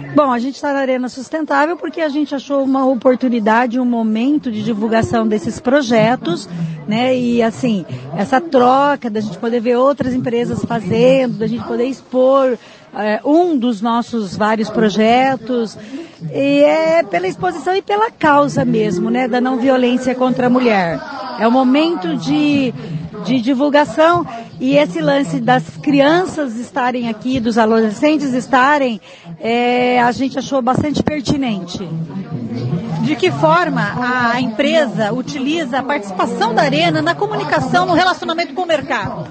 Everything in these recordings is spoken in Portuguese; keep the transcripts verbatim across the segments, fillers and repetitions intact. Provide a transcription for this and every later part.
Bom, a gente está na Arena Sustentável porque a gente achou uma oportunidade, um momento de divulgação desses projetos, né? E assim, essa troca da gente poder ver outras empresas fazendo, da gente poder expor é, um dos nossos vários projetos, e é pela exposição e pela causa mesmo, né? Da não violência contra a mulher. É um momento de de divulgação, e esse lance das crianças estarem aqui, dos adolescentes estarem, é, a gente achou bastante pertinente. De que forma a empresa utiliza a participação da Arena na comunicação, no relacionamento com o mercado?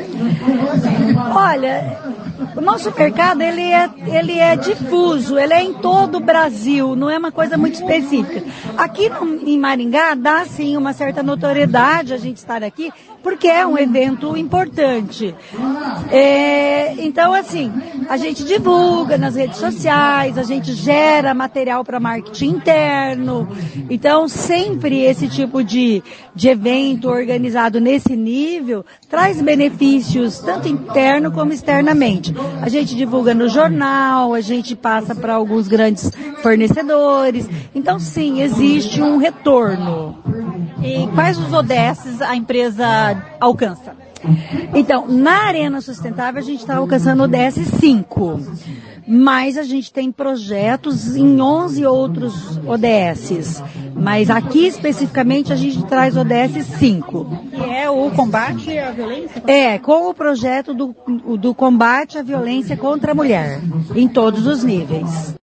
Olha, o nosso mercado ele é, ele é difuso, ele é em todo o Brasil, não é uma coisa muito específica. Aqui no, em Maringá dá sim uma certa notoriedade a gente estar aqui, porque é um evento importante. É, então, assim, a gente divulga nas redes sociais, a gente gera material para marketing interno. Então, sempre esse tipo de, de evento organizado nesse nível traz benefícios, tanto interno como externamente. A gente divulga no jornal, a gente passa para alguns grandes fornecedores. Então, sim, existe um retorno. E quais os O D Ss a empresa alcança? Então, na Arena Sustentável a gente está alcançando o O D S cinco, mas a gente tem projetos em onze outros O D Ss. Mas aqui especificamente a gente traz o O D S cinco. Que é o combate à violência? É, com o projeto do, do combate à violência contra a mulher, em todos os níveis.